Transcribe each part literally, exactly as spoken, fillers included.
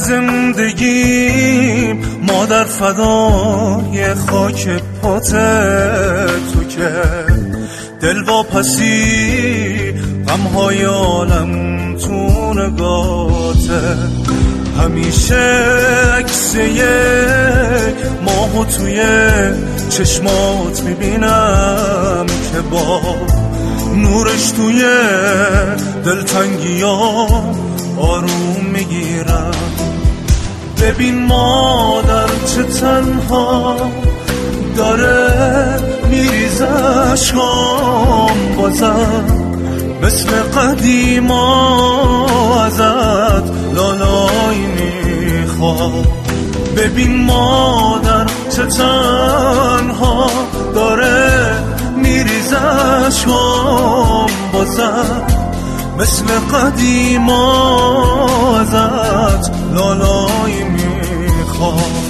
زندگیم مادر فدای خاک پات تو که دل واپسی غمهای عالم تو نگاته، همیشه عکس یک ماهو توی چشمات میبینم که با نورش توی دلتنگیام آروم میگیرم. ببین مادر چه تنها داره میریزه عشقام، بازم مثل قدیما ازت لالایی میخوام. ببین مادر چه تنها داره میریزه عشقام، بازم مثل قدیما ازت لالایی میخوام.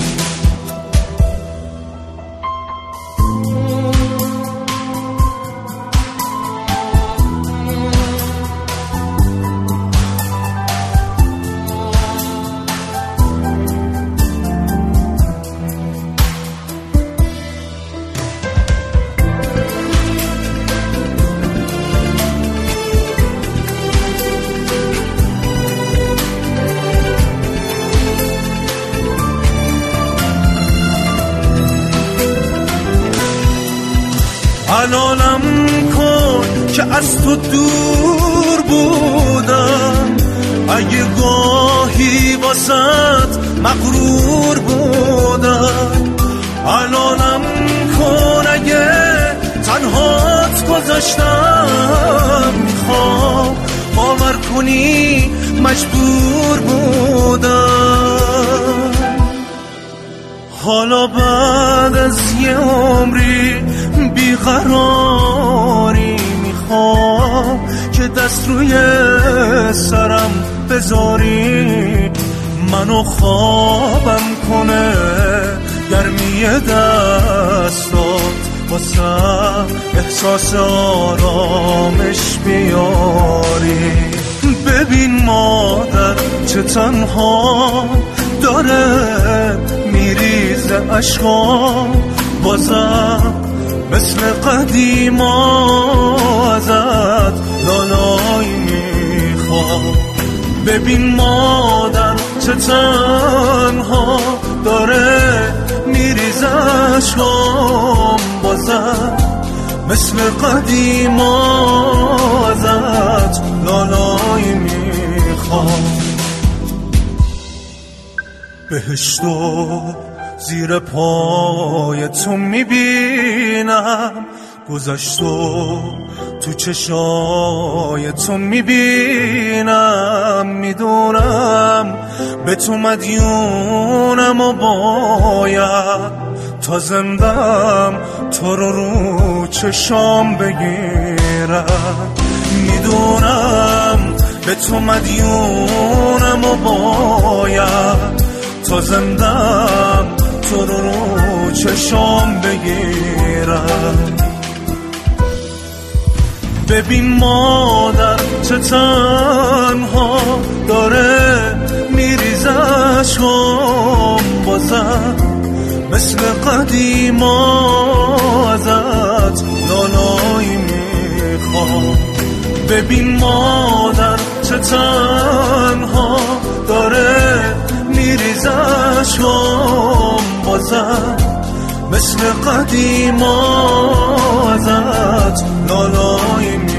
حلالم کن که از تو دور بودم، اگه گاهی واسط مغرور بودم. حلالم کن اگه تنهات گذاشتم، میخوام باور کنی مجبور بودم. حالا بعد از یه عمری بیقراری میخوام که دست روی سرم بذاری، منو خوابم کنه گرمی دستات، واسم احساس آرامش بیاری. ببین مادر چه تنها داره میریزه عشقام، بازم مثل قدیما ازت لالایی میخوام. ببین مادر چه تنها داره میریزه عشقام، بازم مثل قدیما ازت لالایی میخوام. بهشتو زیر پای تو میبینم، گذشتو تو چشای تو میبینم. میدونم به تو مدیونم و باید تا زندم تو رو رو چشام بگیرم. میدونم به تو مدیونم و باید تا زندم تو رو رو چشام بگیرم. ببین مادر چه تنها داره میریزه عشقام، بازم مثل قدیما ازت لالایی میخوام. ببین مادر چه تنها داره میریزه عشقام، بازم مثل قدیما ازت لالایی